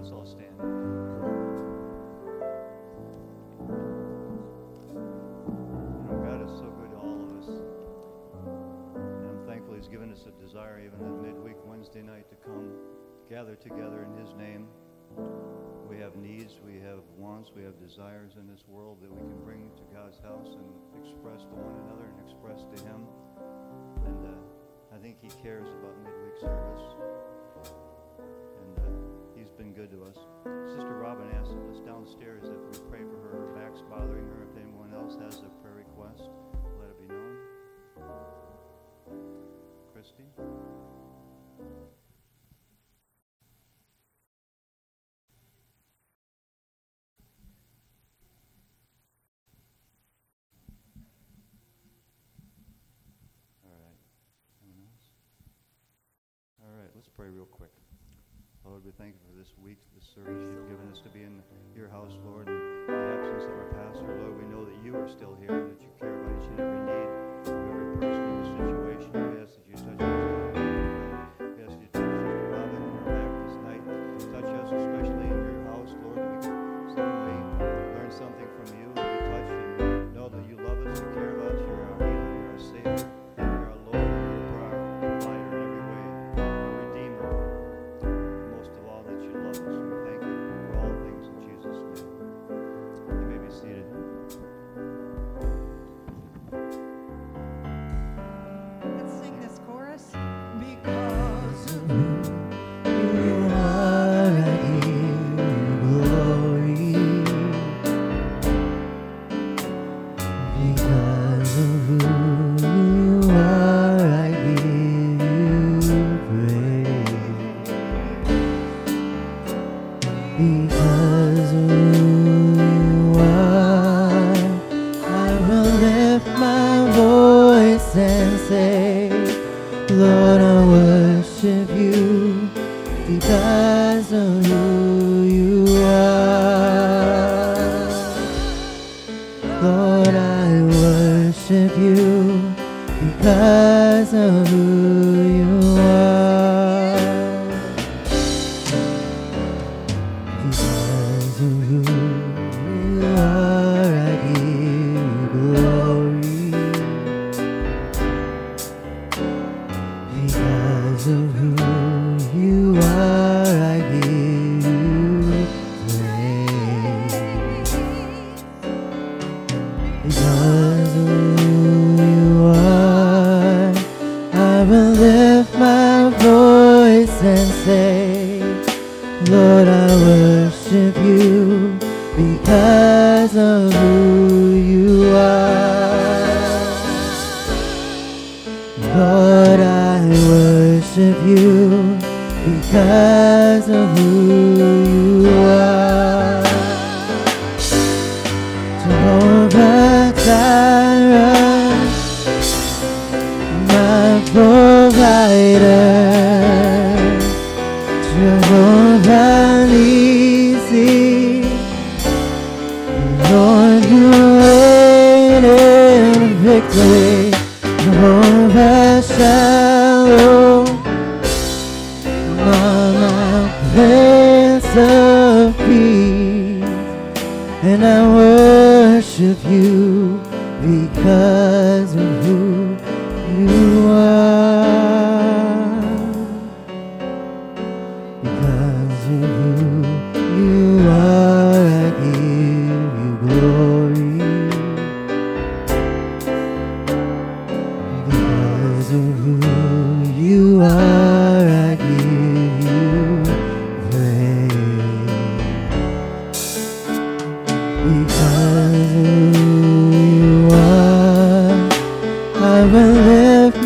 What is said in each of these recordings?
Let's all stand. God is so good to all of us. And I'm thankful He's given us a desire even that midweek Wednesday night to come gather together in His name. We have needs, we have wants, we have desires in this world that we can bring to God's house and express to one another and express to Him. And I think He cares about midweek service. And He's been good to us. Sister Robin asked us downstairs if we pray for her. Her back's bothering her. If anyone else has a prayer request, let it be known. Christy? All right, let's pray real quick. Lord, we thank you for this week, this service you've given us to be in your house, Lord. In the absence of our pastor, Lord, we know that you are still here and that you care about each and every need of every person in this situation. We ask that you touch us. We ask you to touch Robin and her back this night. Touch us, especially in your house, Lord, that we can some way learn something from you and be touched and know that you love us, you care about us, you're our healer, you're our Savior.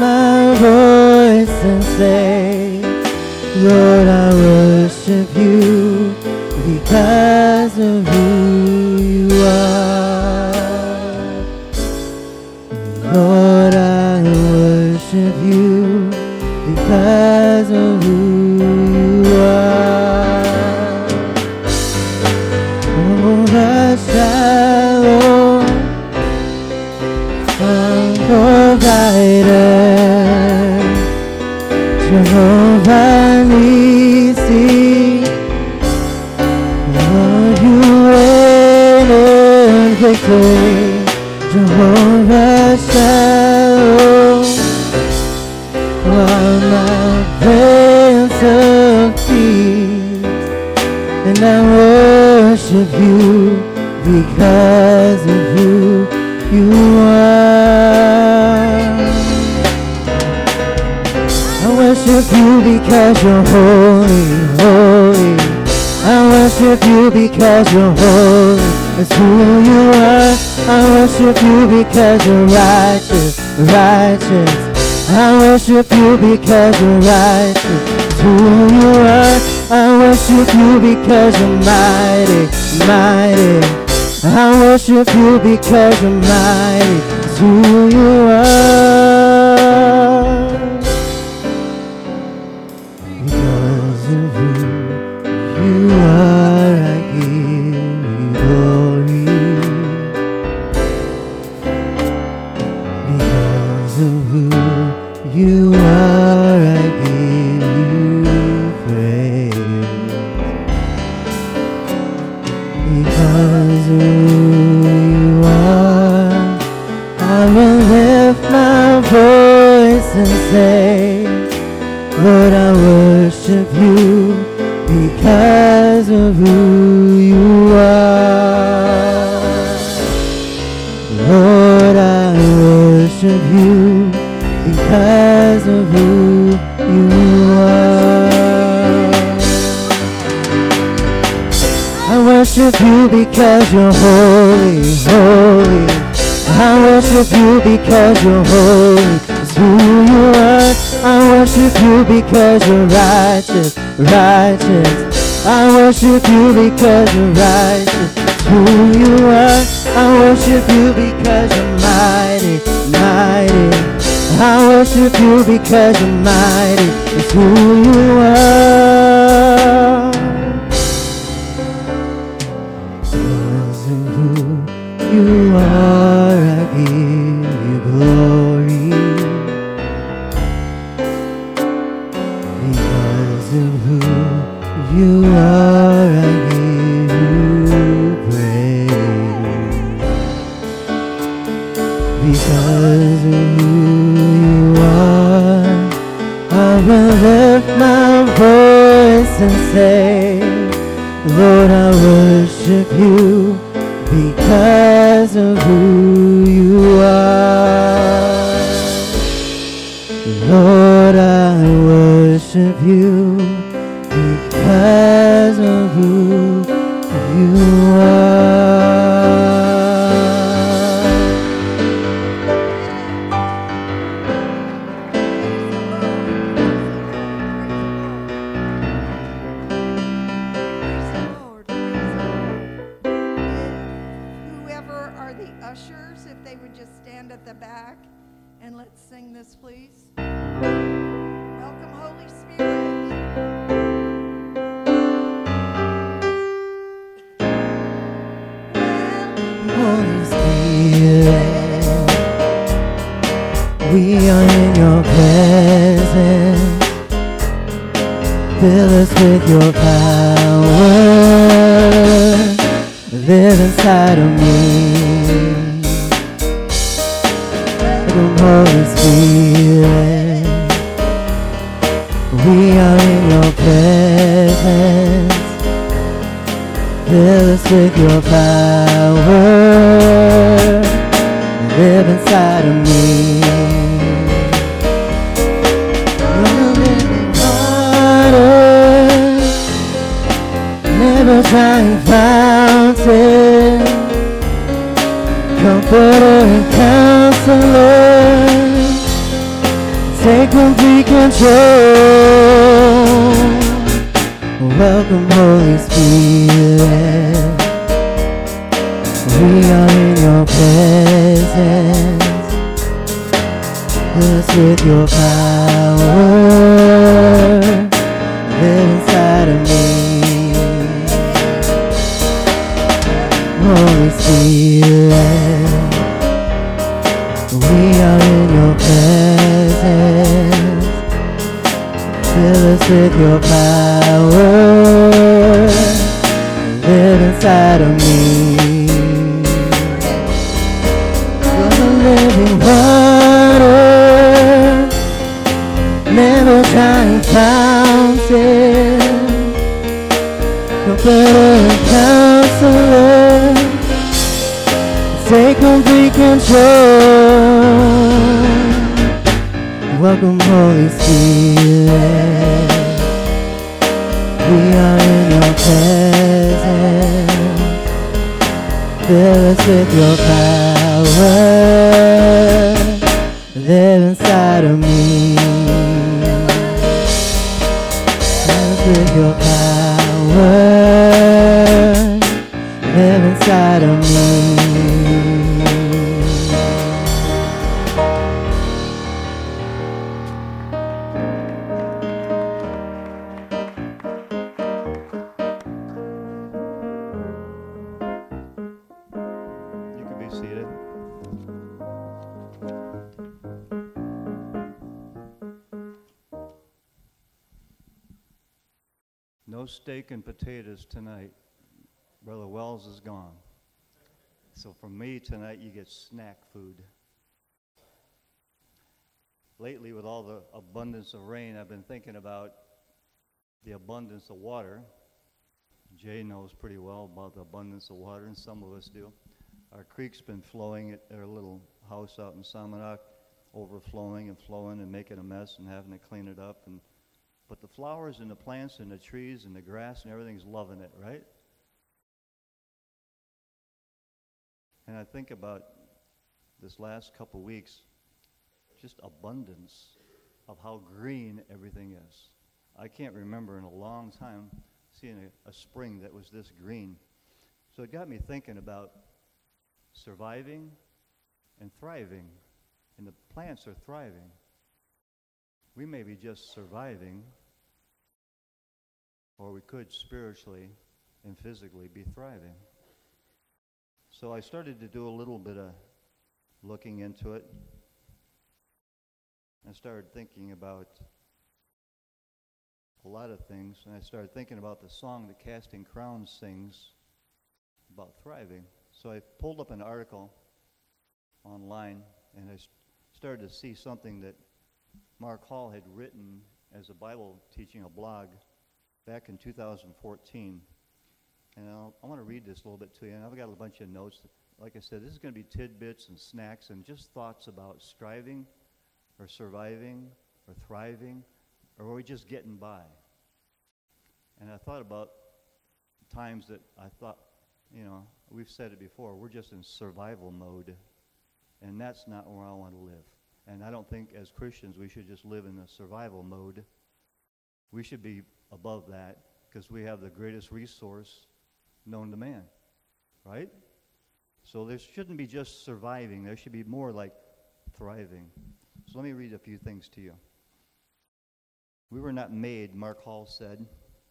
Lord, I worship you victory, Jehovah Shalom. While my Prince of Peace, and I worship you because of who you are. I worship you because you're holy, holy. I worship you because you're holy. It's who you are. I worship you because you're righteous, righteous. I worship you because you're righteous. It's who you are. I worship you because you're mighty, mighty. I worship you because you're mighty. It's who you are. Because of who you are, I give you glory. Because of who you are, I give you praise. Because of who you are, I will lift my voice and say, Lord, I worship you because of who you are. Lord, I worship you because of who you are. I worship you because you're holy, holy. I worship you because you're holy. It's who you are. I worship you because you're righteous, righteous. I worship you because you're righteous. It's who you are. I worship you because you're mighty, mighty. I worship you because you're mighty. It's who you are. Because of who you are, I give you glory. Because of who you are, I give you praise. Because of who you are, I will lift my voice and say, Lord, I worship you because of who you are. Lord, I worship you because of who you are. Whoever are the ushers, if they would just stand at the back and let's sing this, please. Welcome, Holy Spirit. Holy Spirit, we are in your presence. Fill us with your power. Live inside of me. Welcome, Holy Spirit. We are in your presence. Fill us with your power. Live inside of me. You're the living water, never drying fountain, comforter and counselor. Take complete control. Welcome, Holy Spirit. We are in your presence. Fill us with your power. Live inside of me. Holy Spirit, we are in your presence. Fill us with your power. Live inside of me. better counselor. Take complete control. Welcome, Holy Spirit. We are in your presence. Fill us with your power. Live inside of me. Fill us with your power. Live inside of me. You can be seated. No steak and potatoes tonight. Brother Wells is gone. So for me tonight, you get snack food. Lately, with all the abundance of rain, I've been thinking about the abundance of water. Jay knows pretty well about the abundance of water, and some of us do. Our creek's been flowing at our little house out in Salmonock, overflowing and flowing and making a mess and having to clean it up. But the flowers and the plants and the trees and the grass and everything's loving it, right? And I think about this last couple weeks, just abundance of how green everything is. I can't remember in a long time seeing a spring that was this green. So it got me thinking about surviving and thriving. And the plants are thriving. We may be just surviving, or we could spiritually and physically be thriving. So I started to do a little bit of looking into it. I started thinking about a lot of things, and I started thinking about the song that Casting Crowns sings about thriving. So I pulled up an article online, and I started to see something that Mark Hall had written as a Bible teaching, a blog, back in 2014. And I want to read this a little bit to you, and I've got a bunch of notes. Like I said, this is going to be tidbits and snacks and just thoughts about striving or surviving or thriving, or are we just getting by? And I thought about times that I thought, we've said it before, we're just in survival mode, and that's not where I want to live. And I don't think as Christians we should just live in a survival mode. We should be above that because we have the greatest resource known to man, right? So there shouldn't be just surviving. There should be more like thriving. So let me read a few things to you. We were not made, Mark Hall said,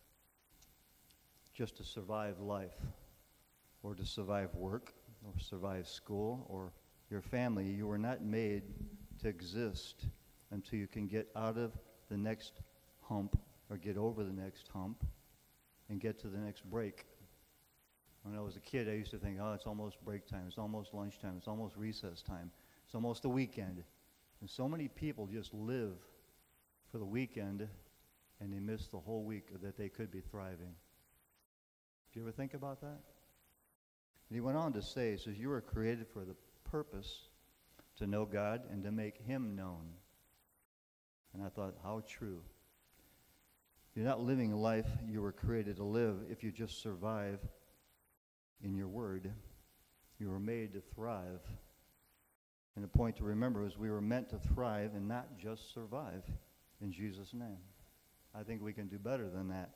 just to survive life or to survive work or survive school or your family. You were not made to exist until you can get out of the next hump or get over the next hump and get to the next break. When I was a kid, I used to think, it's almost break time, it's almost lunchtime, it's almost recess time, it's almost the weekend. And so many people just live for the weekend and they miss the whole week that they could be thriving. Do you ever think about that? And he went on to say, he says, you were created for the purpose to know God and to make him known. And I thought, how true. You're not living a life you were created to live if you just survive in your word. You were made to thrive. And the point to remember is we were meant to thrive and not just survive in Jesus' name. I think we can do better than that.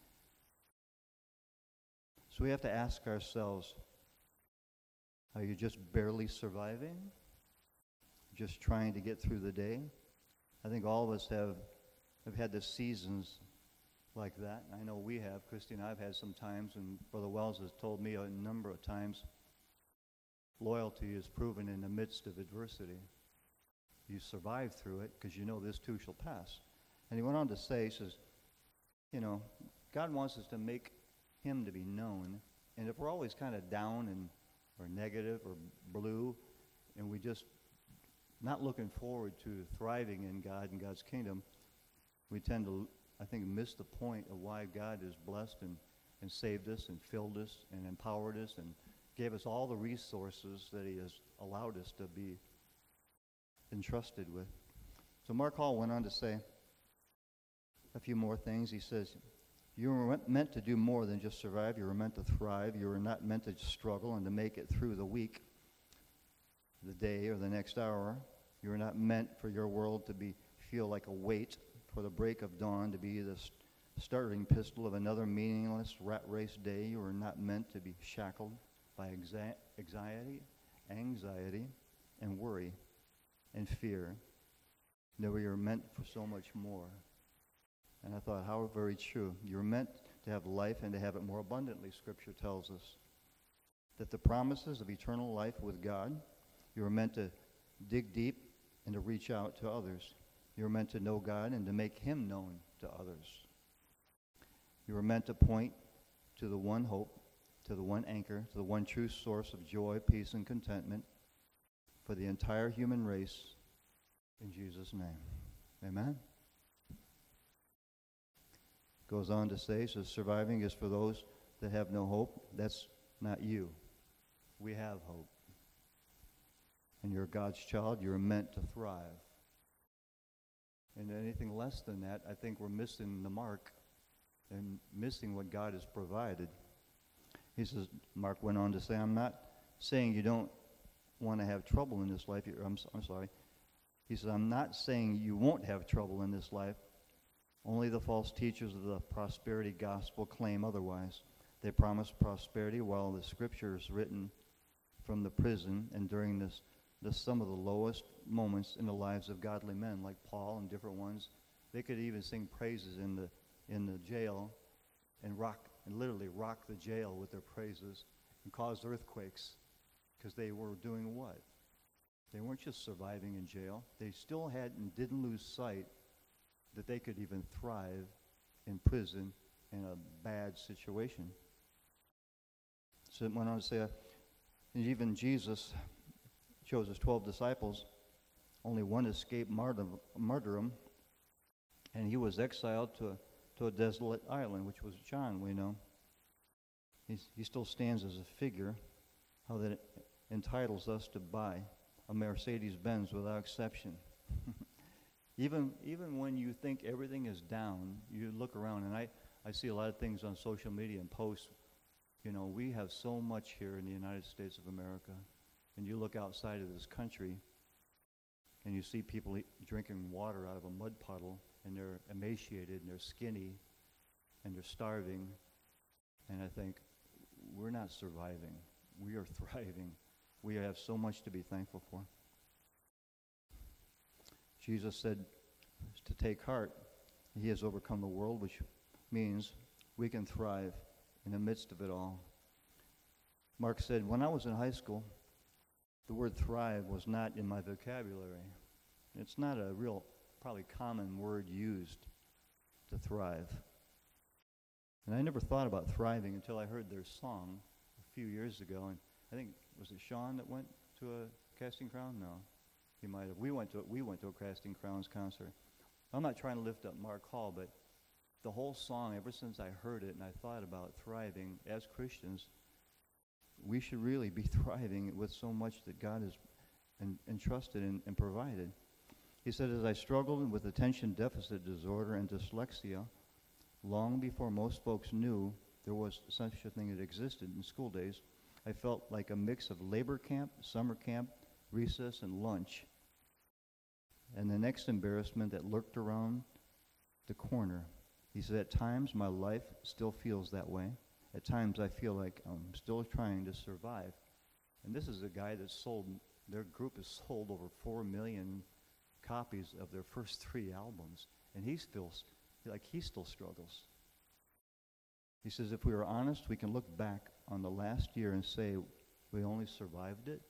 So we have to ask ourselves, are you just barely surviving? Just trying to get through the day? I think all of us have had the seasons like that. I know we have. Christy and I have had some times, and Brother Wells has told me a number of times, loyalty is proven in the midst of adversity. You survive through it because you know this too shall pass. And he went on to say, he says, God wants us to make him to be known. And if we're always kind of down or negative or blue, and we just not looking forward to thriving in God and God's kingdom, we tend to, I think, miss the point of why God has blessed and and saved us and filled us and empowered us and gave us all the resources that he has allowed us to be entrusted with. So Mark Hall went on to say a few more things. He says, you were meant to do more than just survive. You were meant to thrive. You were not meant to struggle and to make it through the week, the day, or the next hour. You were not meant for your world to feel like a weight, for the break of dawn to be the starting pistol of another meaningless rat race day. You were not meant to be shackled by anxiety, and worry, and fear. No, you were meant for so much more. And I thought, how very true. You were meant to have life and to have it more abundantly, Scripture tells us. That the promises of eternal life with God, you were meant to dig deep and to reach out to others. You were meant to know God and to make him known to others. You were meant to point to the one hope, to the one anchor, to the one true source of joy, peace, and contentment for the entire human race in Jesus' name. Amen? Goes on to say, so surviving is for those that have no hope. That's not you. We have hope. And you're God's child. You're meant to thrive. And anything less than that, I think we're missing the mark and missing what God has provided. He says, Mark went on to say, I'm not saying you don't want to have trouble in this life. I'm sorry. He says, I'm not saying you won't have trouble in this life. Only the false teachers of the prosperity gospel claim otherwise. They promise prosperity while the scripture is written from the prison and during some of the lowest moments in the lives of godly men like Paul and different ones. They could even sing praises in the jail and literally rock the jail with their praises and cause earthquakes because they were doing what? They weren't just surviving in jail. They still had and didn't lose sight that they could even thrive in prison in a bad situation. So it went on to say, even Jesus chose his 12 disciples. Only one escaped martyrdom, and he was exiled to a desolate island, which was John, we know. He still stands as a figure, how that entitles us to buy a Mercedes-Benz without exception. Even when you think everything is down, you look around, and I see a lot of things on social media and posts. You know, we have so much here in the United States of America, and you look outside of this country, and you see people drinking water out of a mud puddle, and they're emaciated, and they're skinny, and they're starving, and I think, we're not surviving. We are thriving. We have so much to be thankful for. Jesus said to take heart. He has overcome the world, which means we can thrive in the midst of it all. Mark said, when I was in high school, the word thrive was not in my vocabulary. It's not a real, probably common word used to thrive. And I never thought about thriving until I heard their song a few years ago. And I think, was it Sean that went to a Casting Crown? No. He might have. We went to a Casting Crowns concert. I'm not trying to lift up Mark Hall, but the whole song, ever since I heard it and I thought about thriving as Christians, we should really be thriving with so much that God has entrusted and provided. He said, as I struggled with attention deficit disorder and dyslexia, long before most folks knew there was such a thing that existed in school days, I felt like a mix of labor camp, summer camp, recess, and lunch. And the next embarrassment that lurked around the corner. He said, at times my life still feels that way. At times I feel like I'm still trying to survive. And this is a guy that their group has sold over 4 million copies of their first 3 albums. And he still struggles. He says, if we are honest, we can look back on the last year and say, we only survived it.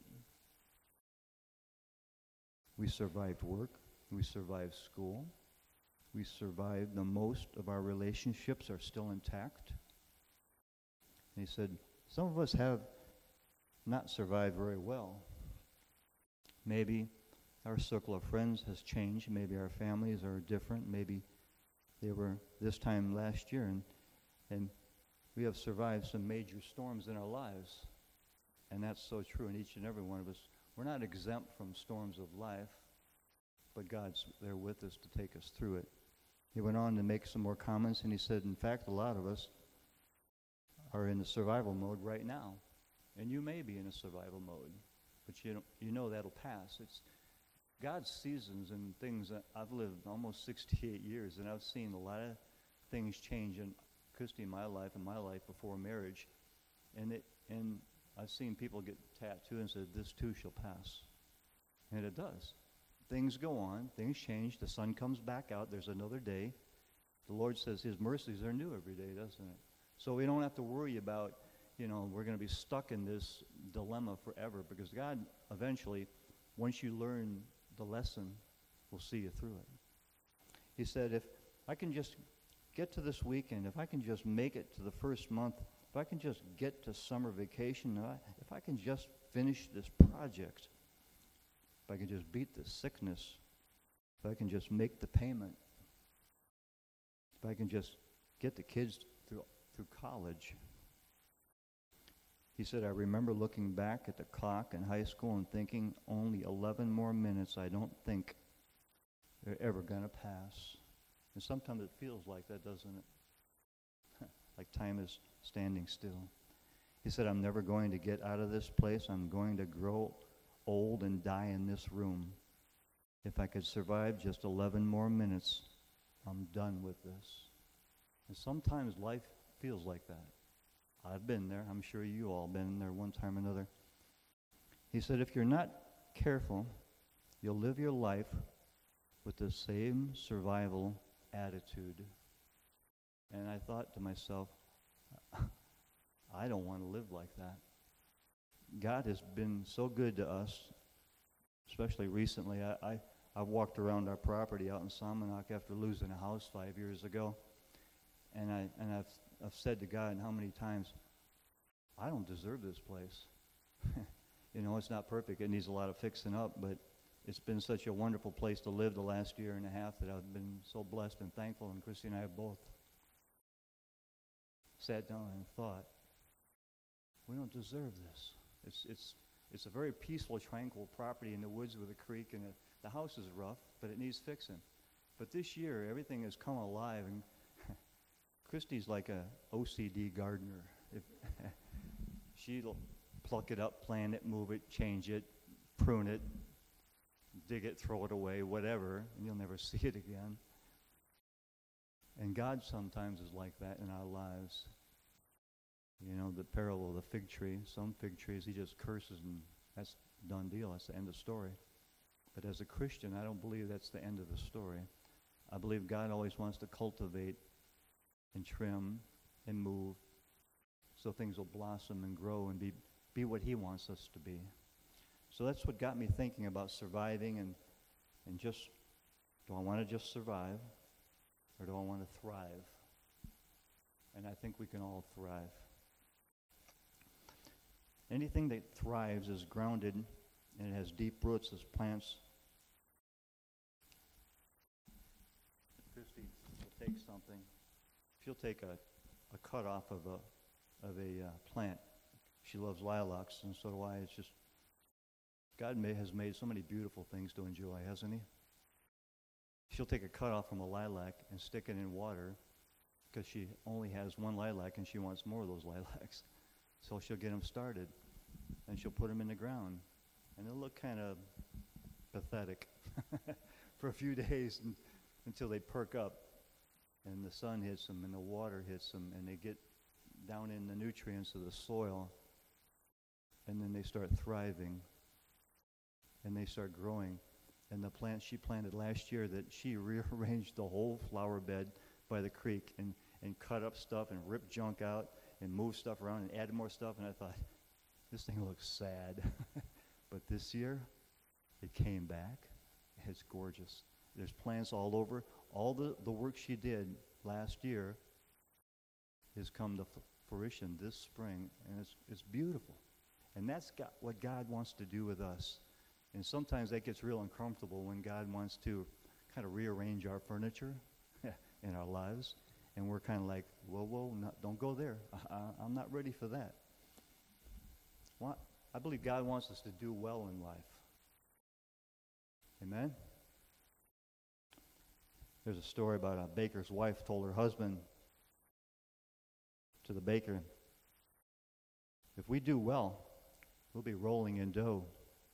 We survived work. We survived school. We survived most of our relationships are still intact. And he said, some of us have not survived very well. Maybe our circle of friends has changed. Maybe our families are different. Maybe they were this time last year. And We have survived some major storms in our lives, and that's so true in each and every one of us. We're not exempt from storms of life, but God's there with us to take us through it. He went on to make some more comments, and he said, in fact, a lot of us are in the survival mode right now. And you may be in a survival mode, but you know that'll pass. It's God's seasons and things. That I've lived almost 68 years, and I've seen a lot of things change in Christy, my life, and my life before marriage. And I've seen people get tattooed and said, this too shall pass. And it does. Things go on. Things change. The sun comes back out. There's another day. The Lord says his mercies are new every day, doesn't it? So we don't have to worry about, we're going to be stuck in this dilemma forever, because God eventually, once you learn the lesson, will see you through it. He said, if I can just get to this weekend, if I can just make it to the first month, if I can just get to summer vacation, if I can just finish this project, if I can just beat the sickness, if I can just make the payment, if I can just get the kids through college. He said, I remember looking back at the clock in high school and thinking, only 11 more minutes, I don't think they're ever going to pass. And sometimes it feels like that, doesn't it? Like time is standing still. He said, I'm never going to get out of this place. I'm going to grow old and die in this room. If I could survive just 11 more minutes, I'm done with this. And sometimes life feels like that. I've been there. I'm sure you all been there one time or another. He said, if you're not careful, you'll live your life with the same survival attitude. And I thought to myself, I don't want to live like that. God has been so good to us, especially recently. I've walked around our property out in Salmonock after losing a house 5 years ago, and I've said to God how many times, I don't deserve this place. It's not perfect. It needs a lot of fixing up, but it's been such a wonderful place to live the last year and a half that I've been so blessed and thankful, and Christy and I have both sat down and thought, we don't deserve this. It's a very peaceful, tranquil property in the woods with a creek, and the house is rough, but it needs fixing. But this year, everything has come alive, and Christy's like a OCD gardener. She'll pluck it up, plant it, move it, change it, prune it, dig it, throw it away, whatever, and you'll never see it again. And God sometimes is like that in our lives. The parable of the fig tree. Some fig trees, he just curses, and that's done deal. That's the end of the story. But as a Christian, I don't believe that's the end of the story. I believe God always wants to cultivate and trim and move so things will blossom and grow and be what he wants us to be. So that's what got me thinking about surviving and just, do I want to just survive, or do I want to thrive? And I think we can all thrive. Anything that thrives is grounded and it has deep roots as plants. Christy will take something. She'll take a cut off of a plant. She loves lilacs, and so do I. It's just, God has made so many beautiful things to enjoy, hasn't he? She'll take a cut off from a lilac and stick it in water because she only has one lilac and she wants more of those lilacs. So she'll get them started, and she'll put them in the ground. And they'll look kind of pathetic for a few days until they perk up, and the sun hits them, and the water hits them, and they get down in the nutrients of the soil, and then they start thriving, and they start growing. And the plant she planted last year, that she rearranged the whole flower bed by the creek and cut up stuff and ripped junk out and moved stuff around and added more stuff, and I thought, this thing looks sad. But this year, it came back. It's gorgeous. There's plants all over. All the work she did last year has come to fruition this spring, and it's beautiful. And that's what God wants to do with us. And sometimes that gets real uncomfortable when God wants to kind of rearrange our furniture in our lives. And we're kind of like, whoa, don't go there. I'm not ready for that. Well, I believe God wants us to do well in life. Amen? There's a story about a baker's wife told her husband, to the baker, if we do well, we'll be rolling in dough.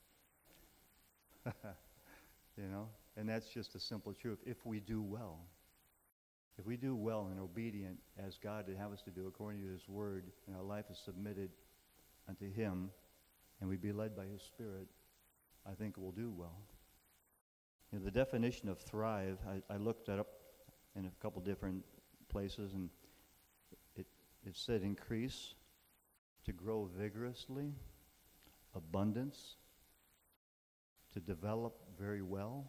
You know? And that's just a simple truth. If we do well. If we do well and obedient as God would have us to do according to His Word, and our life is submitted unto Him, and we be led by His Spirit, I think we'll do well. You know, the definition of thrive, I looked that up in a couple different places, and it said increase, to grow vigorously, abundance, to develop very well.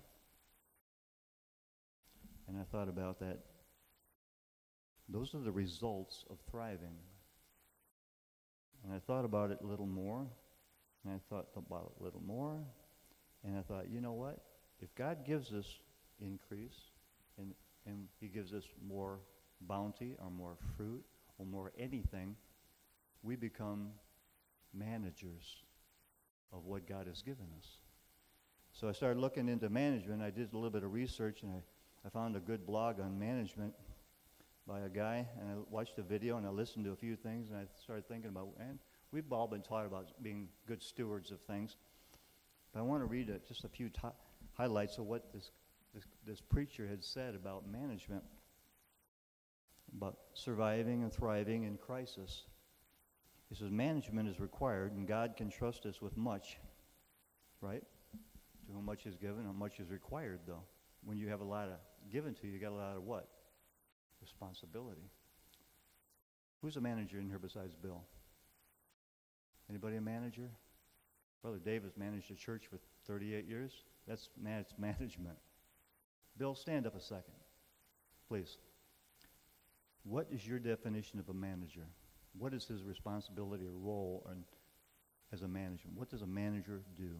And I thought about that. Those are the results of thriving. And I thought about it a little more, and I thought about it a little more, and I thought, you know what? If God gives us increase, and He gives us more bounty or more fruit or more anything, we become managers of what God has given us. So I started looking into management. I did a little bit of research, and I found a good blog on management by a guy, and I watched a video, and I listened to a few things, and I started thinking about, man, we've all been taught about being good stewards of things. But I want to read just a few highlights of what this preacher had said about management, about surviving and thriving in crisis. He says, management is required, and God can trust us with much, right? To whom much is given, how much is required, though. When you have a lot of given to you, you got a lot of what? Responsibility. Who's a manager in here besides Bill? Anybody a manager? Brother David's managed a church for 38 years. That's management. Bill, stand up a second, please. What is your definition of a manager? What is his responsibility or role as a manager? What does a manager do?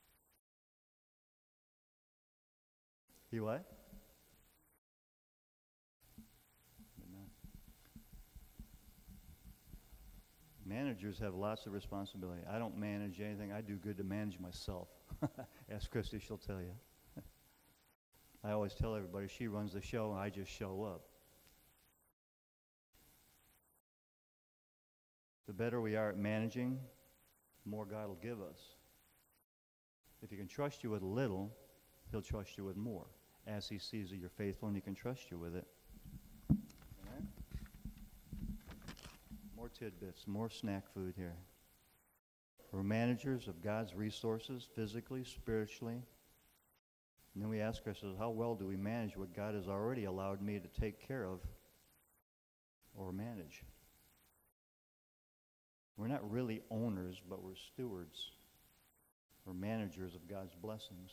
He what? Managers have lots of responsibility. I don't manage anything. I do good to manage myself. Ask Christy, she'll tell you. I always tell everybody she runs the show and I just show up. The better we are at managing, the more God will give us. If He can trust you with a little, He'll trust you with more. As He sees that you're faithful and He can trust you with it. Amen? More tidbits, more snack food here. We're managers of God's resources, physically, spiritually. And then we ask ourselves, how well do we manage what God has already allowed me to take care of or manage? We're not really owners, but we're stewards. We're managers of God's blessings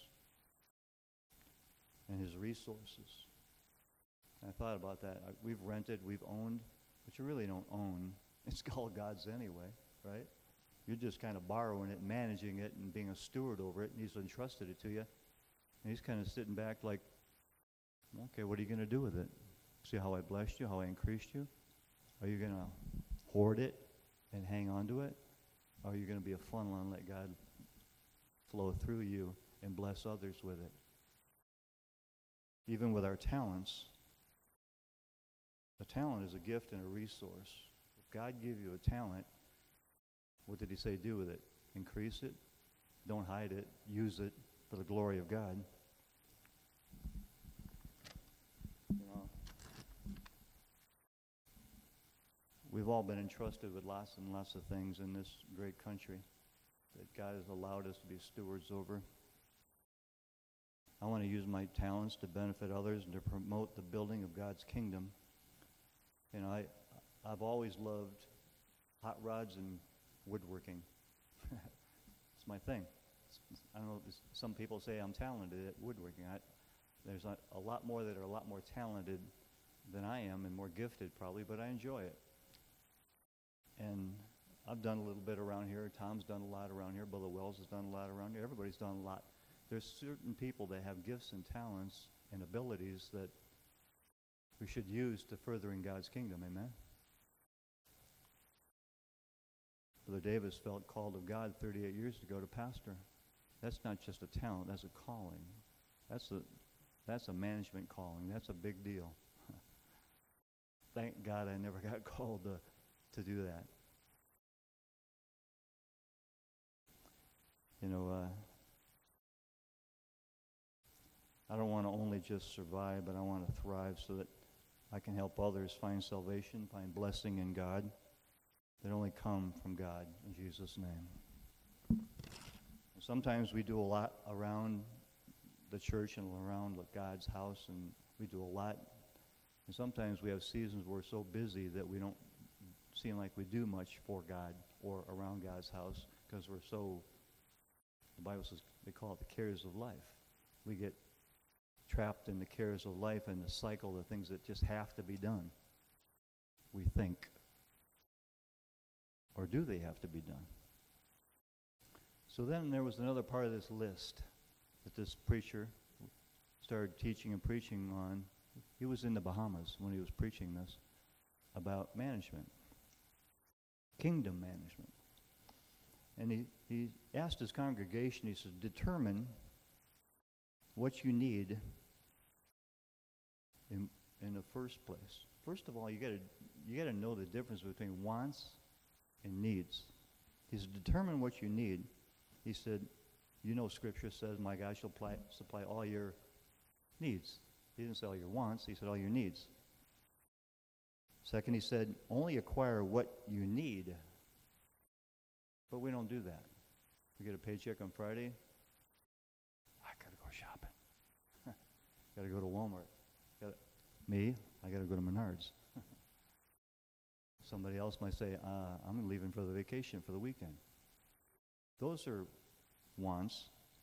and His resources. And I thought about that. We've rented, we've owned, but you really don't own. It's all God's anyway, right? You're just kind of borrowing it, managing it, and being a steward over it, and He's entrusted it to you. And He's kind of sitting back like, okay, what are you going to do with it? See how I blessed you, how I increased you? Are you going to hoard it and hang on to it? Or are you going to be a funnel and let God flow through you and bless others with it? Even with our talents, a talent is a gift and a resource. If God gave you a talent, what did He say do with it? Increase it. Don't hide it. Use it for the glory of God. You know, we've all been entrusted with lots and lots of things in this great country that God has allowed us to be stewards over. I want to use my talents to benefit others and to promote the building of God's kingdom. You know, I've always loved hot rods and woodworking. It's my thing. I don't know, some people say I'm talented at woodworking. There's a lot more that are a lot more talented than I am and more gifted probably, but I enjoy it. And I've done a little bit around here. Tom's done a lot around here. Brother Wells has done a lot around here. Everybody's done a lot. There's certain people that have gifts and talents and abilities that we should use to furthering God's kingdom. Amen? Brother Davis felt called of God 38 years ago to pastor. That's not just a talent, that's a calling. That's a management calling. That's a big deal. Thank God I never got called to do that. You know, I don't want to only just survive, but I want to thrive so that I can help others find salvation, find blessing in God that only come from God, in Jesus' name. Sometimes we do a lot around the church and around God's house, and we do a lot. And sometimes we have seasons where we're so busy that we don't seem like we do much for God or around God's house because we're so, the Bible says, they call it the cares of life. We get trapped in the cares of life and the cycle of things that just have to be done. We think. Or do they have to be done? So then there was another part of this list that this preacher started teaching and preaching on. He was in the Bahamas when he was preaching this about management, kingdom management. And he asked his congregation, he said, determine what you need in the first place. First of all, you got to know the difference between wants and needs. He said, determine what you need. He said, you know Scripture says, my God shall supply all your needs. He didn't say all your wants, he said all your needs. Second, he said, only acquire what you need. But we don't do that. We get a paycheck on Friday. I got to go shopping. Got to go to Walmart. I got to go to Menards. Somebody else might say, I'm leaving for the vacation for the weekend. Those are wants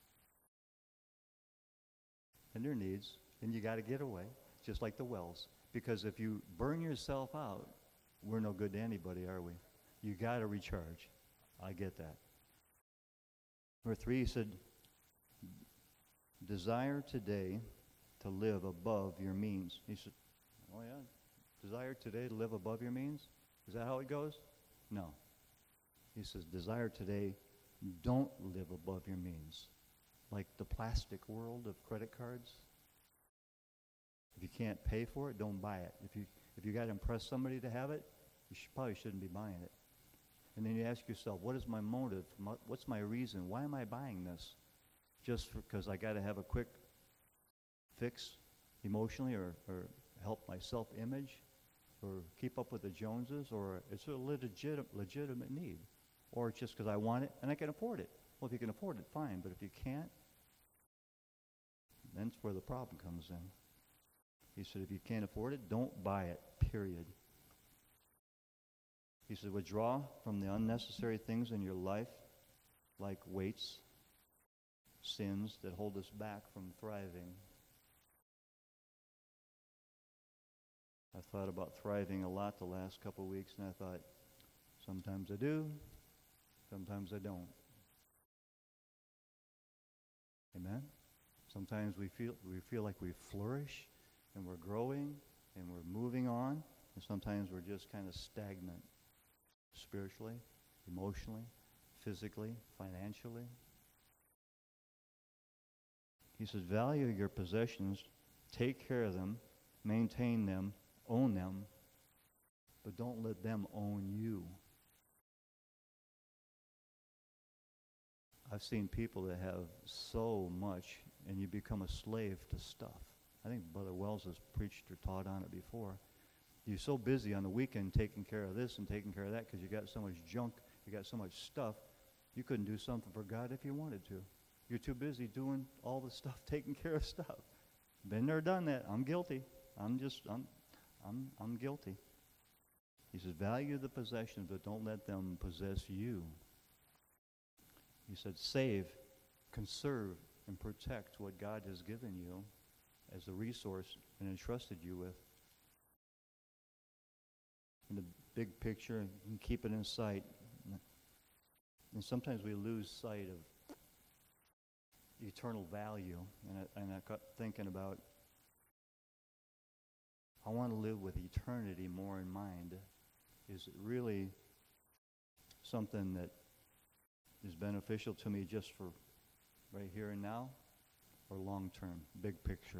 and their needs, and you got to get away, just like the wells. Because if you burn yourself out, we're no good to anybody, are we? You got to recharge. I get that. Number 3, he said, desire today to live above your means. He said, oh yeah, desire today to live above your means? Is that how it goes? No. He says, desire today, don't live above your means. Like the plastic world of credit cards. If you can't pay for it, don't buy it. If you got to impress somebody to have it, you probably shouldn't be buying it. And then you ask yourself, what is my motive? What's my reason? Why am I buying this? Just because I got to have a quick fix emotionally or help my self-image or keep up with the Joneses, or it's a legitimate need? Or it's just because I want it and I can afford it. Well, if you can afford it, fine. But if you can't, then that's where the problem comes in. He said, if you can't afford it, don't buy it, period. He said, withdraw from the unnecessary things in your life, like weights, sins that hold us back from thriving. I thought about thriving a lot the last couple of weeks, and I thought, sometimes I do, sometimes I don't. Amen? Sometimes we feel like we flourish, and we're growing, and we're moving on, and sometimes we're just kind of stagnant, spiritually, emotionally, physically, financially. He says, value your possessions, take care of them, maintain them, own them, but don't let them own you. I've seen people that have so much, and you become a slave to stuff. I think Brother Wells has preached or taught on it before. You're so busy on the weekend taking care of this and taking care of that because you got so much junk, you got so much stuff, you couldn't do something for God if you wanted to. You're too busy doing all the stuff, taking care of stuff. Been there, done that. I'm guilty. I'm guilty. He says, value the possessions, but don't let them possess you. He said, save, conserve, and protect what God has given you as a resource and entrusted you with. In the big picture, and keep it in sight. And sometimes we lose sight of eternal value. And I got thinking about I want to live with eternity more in mind. Is it really something that is beneficial to me just for right here and now, or long term, big picture?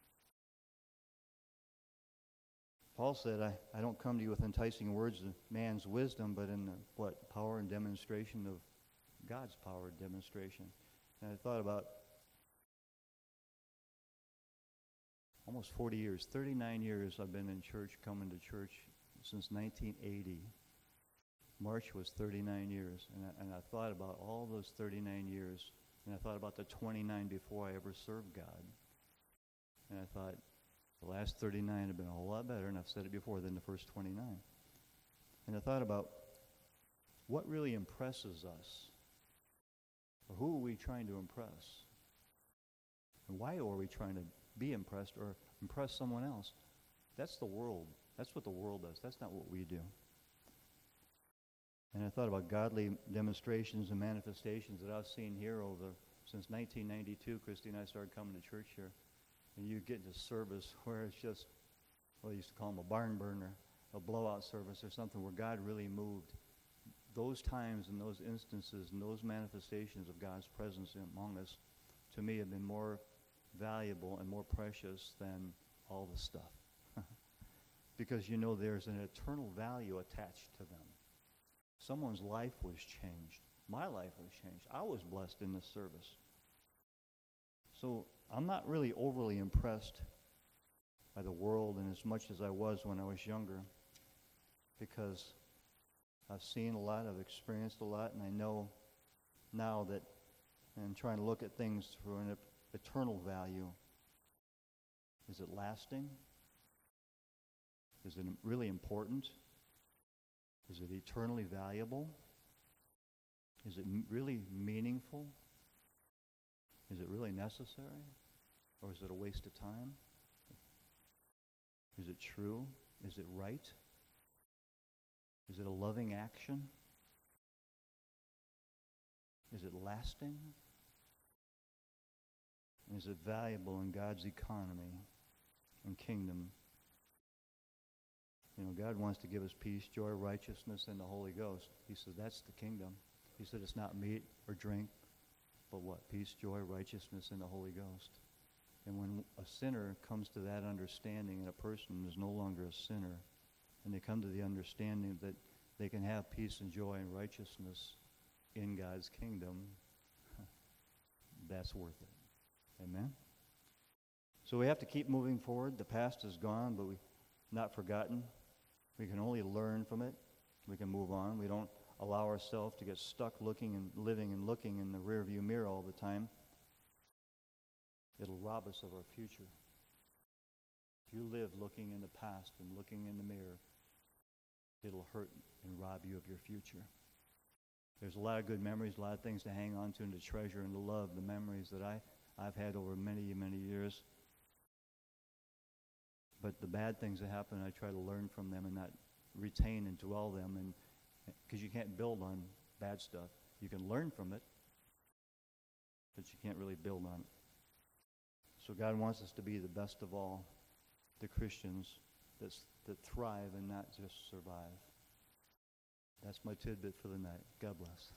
Paul said, I don't come to you with enticing words of man's wisdom, but in the, power and demonstration of God's power and demonstration. And I thought about almost 40 years, 39 years I've been in church, coming to church since 1980. March was 39 years, and I thought about all those 39 years, and I thought about the 29 before I ever served God. And I thought, the last 39 have been a whole lot better, and I've said it before, than the first 29. And I thought about what really impresses us, or who are we trying to impress? And why are we trying to be impressed or impress someone else? That's the world. That's what the world does. That's not what we do. And I thought about godly demonstrations and manifestations that I've seen here since 1992. Christy and I started coming to church here. And you get into service where it's just, well, they used to call them a barn burner, a blowout service or something where God really moved. Those times and those instances and those manifestations of God's presence among us, to me, have been more valuable and more precious than all the stuff. Because you know there's an eternal value attached to them. Someone's life was changed. My life was changed. I was blessed in this service. So I'm not really overly impressed by the world and as much as I was when I was younger, because I've seen a lot, I've experienced a lot, and I know now that I'm trying to look at things through an eternal value. Is it lasting? Is it really important? Is it eternally valuable? Is it really meaningful? Is it really necessary? Or is it a waste of time? Is it true? Is it right? Is it a loving action? Is it lasting? Is it valuable in God's economy and kingdom? You know, God wants to give us peace, joy, righteousness, and the Holy Ghost. He said that's the kingdom. He said it's not meat or drink, but what? Peace, joy, righteousness, and the Holy Ghost. And when a sinner comes to that understanding, and a person is no longer a sinner, and they come to the understanding that they can have peace and joy and righteousness in God's kingdom, that's worth it. Amen? So we have to keep moving forward. The past is gone, but we've not forgotten. We can only learn from it. We can move on. We don't allow ourselves to get stuck looking and living and looking in the rearview mirror all the time. It'll rob us of our future. If you live looking in the past and looking in the mirror, it'll hurt and rob you of your future. There's a lot of good memories, a lot of things to hang on to and to treasure and to love, the memories that I've had over many, many years. But the bad things that happen, I try to learn from them and not retain and dwell them, and because you can't build on bad stuff. You can learn from it, but you can't really build on it. So God wants us to be the best of all, the Christians that thrive and not just survive. That's my tidbit for the night. God bless.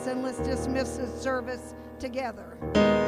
and let's dismiss this service together.